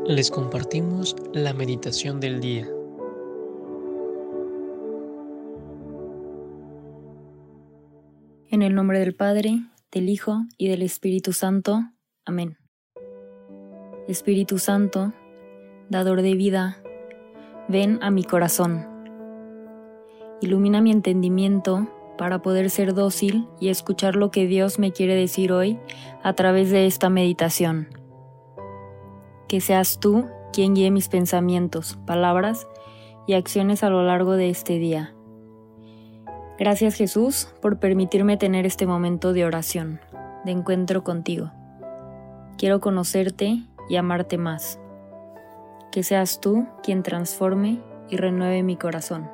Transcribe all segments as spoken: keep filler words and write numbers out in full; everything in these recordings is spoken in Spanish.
Les compartimos la meditación del día. En el nombre del Padre, del Hijo y del Espíritu Santo. Amén. Espíritu Santo, dador de vida, ven a mi corazón. Ilumina mi entendimiento para poder ser dócil y escuchar lo que Dios me quiere decir hoy a través de esta meditación. Que seas tú quien guíe mis pensamientos, palabras y acciones a lo largo de este día. Gracias, Jesús, por permitirme tener este momento de oración, de encuentro contigo. Quiero conocerte y amarte más. Que seas tú quien transforme y renueve mi corazón.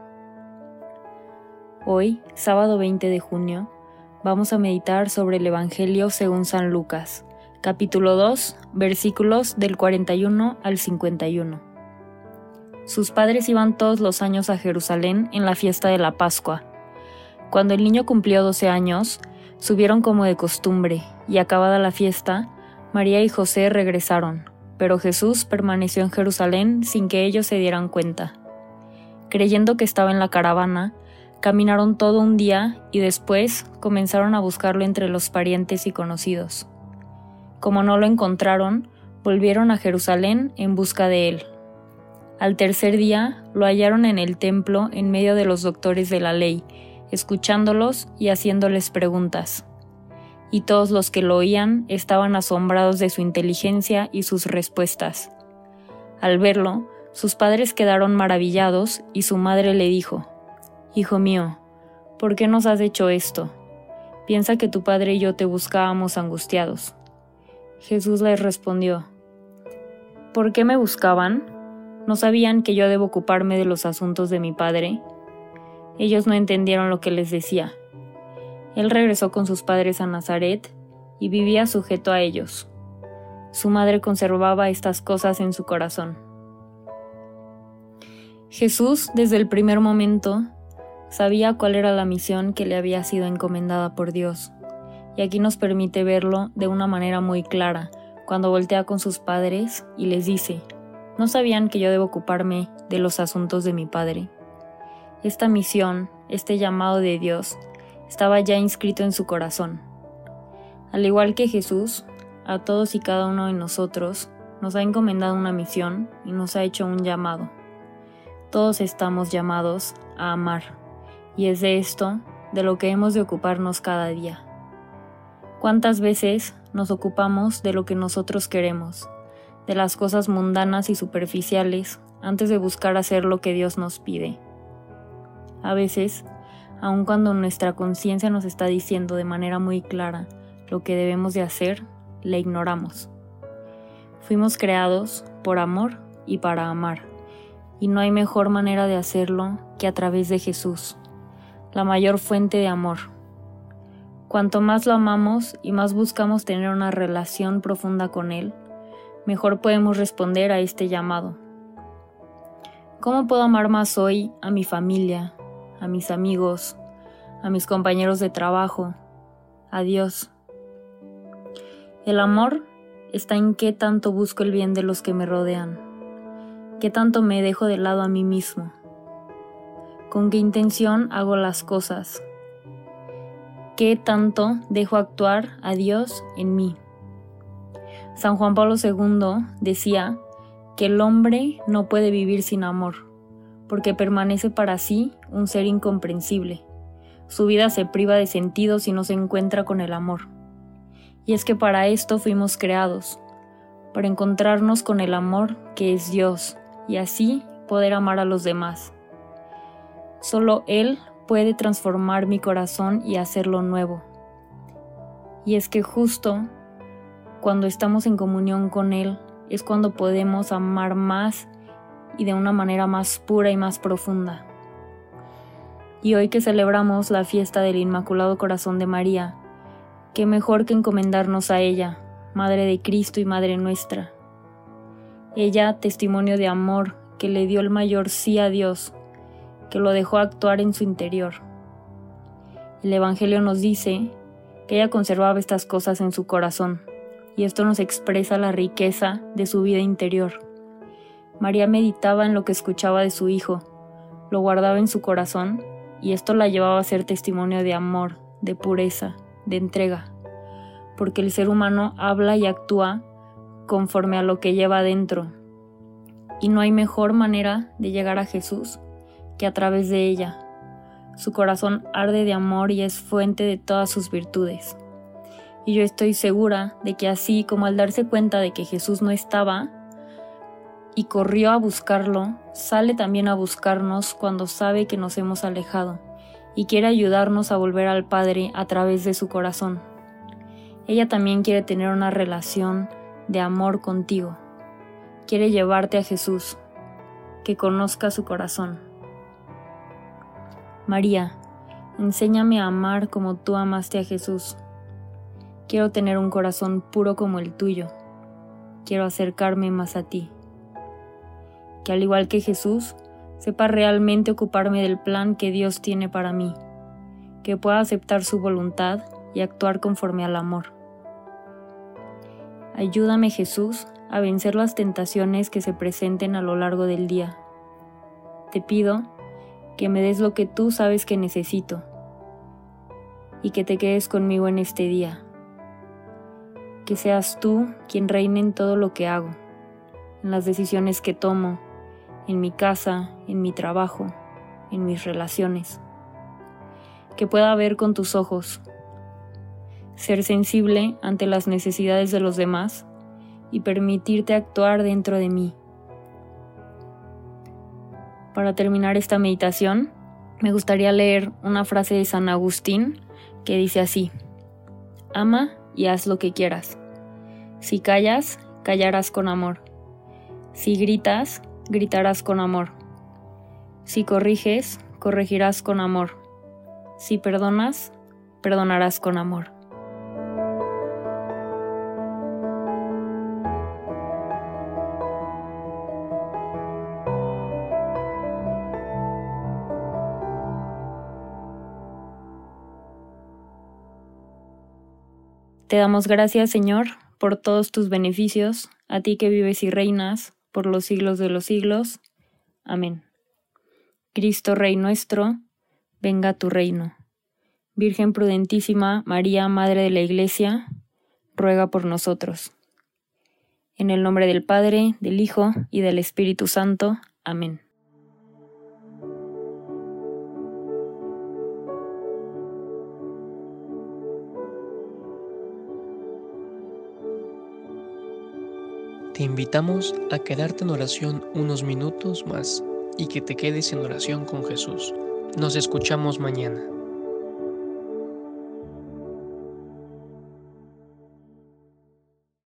Hoy, sábado veinte de junio, vamos a meditar sobre el Evangelio según San Lucas, capítulo dos, versículos del cuarenta y uno al cincuenta y uno. Sus padres iban todos los años a Jerusalén en la fiesta de la Pascua. Cuando el niño cumplió doce años, subieron como de costumbre, y acabada la fiesta, María y José regresaron, pero Jesús permaneció en Jerusalén sin que ellos se dieran cuenta. Creyendo que estaba en la caravana, caminaron todo un día y después comenzaron a buscarlo entre los parientes y conocidos. Como no lo encontraron, volvieron a Jerusalén en busca de él. Al tercer día, lo hallaron en el templo en medio de los doctores de la ley, escuchándolos y haciéndoles preguntas. Y todos los que lo oían estaban asombrados de su inteligencia y sus respuestas. Al verlo, sus padres quedaron maravillados y su madre le dijo: «Hijo mío, ¿por qué nos has hecho esto? Piensa que tu padre y yo te buscábamos angustiados». Jesús les respondió: «¿Por qué me buscaban? ¿No sabían que yo debo ocuparme de los asuntos de mi padre?». Ellos no entendieron lo que les decía. Él regresó con sus padres a Nazaret y vivía sujeto a ellos. Su madre conservaba estas cosas en su corazón. Jesús, desde el primer momento, sabía cuál era la misión que le había sido encomendada por Dios. Y aquí nos permite verlo de una manera muy clara, cuando voltea con sus padres y les dice: «¿No sabían que yo debo ocuparme de los asuntos de mi padre?». Esta misión, este llamado de Dios, estaba ya inscrito en su corazón. Al igual que Jesús, a todos y cada uno de nosotros nos ha encomendado una misión y nos ha hecho un llamado. Todos estamos llamados a amar, y es de esto de lo que hemos de ocuparnos cada día. ¿Cuántas veces nos ocupamos de lo que nosotros queremos, de las cosas mundanas y superficiales, antes de buscar hacer lo que Dios nos pide? A veces, aun cuando nuestra conciencia nos está diciendo de manera muy clara lo que debemos de hacer, le ignoramos. Fuimos creados por amor y para amar, y no hay mejor manera de hacerlo que a través de Jesús, la mayor fuente de amor. Cuanto más lo amamos y más buscamos tener una relación profunda con Él, mejor podemos responder a este llamado. ¿Cómo puedo amar más hoy a mi familia, a mis amigos, a mis compañeros de trabajo, a Dios? El amor está en qué tanto busco el bien de los que me rodean, qué tanto me dejo de lado a mí mismo, con qué intención hago las cosas, qué tanto dejo actuar a Dios en mí. San Juan Pablo segundo decía que el hombre no puede vivir sin amor, porque permanece para sí un ser incomprensible. Su vida se priva de sentido si no se encuentra con el amor. Y es que para esto fuimos creados, para encontrarnos con el amor que es Dios, y así poder amar a los demás. Solo Él puede transformar mi corazón y hacerlo nuevo. Y es que justo cuando estamos en comunión con Él es cuando podemos amar más y de una manera más pura y más profunda. Y hoy que celebramos la fiesta del Inmaculado Corazón de María, qué mejor que encomendarnos a ella, Madre de Cristo y Madre nuestra. Ella, testimonio de amor, que le dio el mayor sí a Dios, que lo dejó actuar en su interior. El Evangelio nos dice que ella conservaba estas cosas en su corazón, y esto nos expresa la riqueza de su vida interior, María meditaba en lo que escuchaba de su hijo, lo guardaba en su corazón, y esto la llevaba a ser testimonio de amor, de pureza, de entrega, porque el ser humano habla y actúa conforme a lo que lleva adentro, y no hay mejor manera de llegar a Jesús que a través de ella. Su corazón arde de amor y es fuente de todas sus virtudes. Y yo estoy segura de que así como al darse cuenta de que Jesús no estaba y corrió a buscarlo, sale también a buscarnos cuando sabe que nos hemos alejado y quiere ayudarnos a volver al Padre a través de su corazón. Ella también quiere tener una relación de amor contigo. Quiere llevarte a Jesús, que conozca su corazón. María, enséñame a amar como tú amaste a Jesús. Quiero tener un corazón puro como el tuyo. Quiero acercarme más a ti. Que al igual que Jesús, sepa realmente ocuparme del plan que Dios tiene para mí. Que pueda aceptar su voluntad y actuar conforme al amor. Ayúdame, Jesús, a vencer las tentaciones que se presenten a lo largo del día. Te pido que me des lo que tú sabes que necesito y que te quedes conmigo en este día. Que seas tú quien reine en todo lo que hago, en las decisiones que tomo, en mi casa, en mi trabajo, en mis relaciones. Que pueda ver con tus ojos, ser sensible ante las necesidades de los demás y permitirte actuar dentro de mí. Para terminar esta meditación, me gustaría leer una frase de San Agustín que dice así: ama y haz lo que quieras. Si callas, callarás con amor. Si gritas, gritarás con amor. Si corriges, corregirás con amor. Si perdonas, perdonarás con amor. Te damos gracias, Señor, por todos tus beneficios, a ti que vives y reinas por los siglos de los siglos. Amén. Cristo Rey nuestro, venga tu reino. Virgen prudentísima, María, Madre de la Iglesia, ruega por nosotros. En el nombre del Padre, del Hijo y del Espíritu Santo. Amén. Te invitamos a quedarte en oración unos minutos más y que te quedes en oración con Jesús. Nos escuchamos mañana.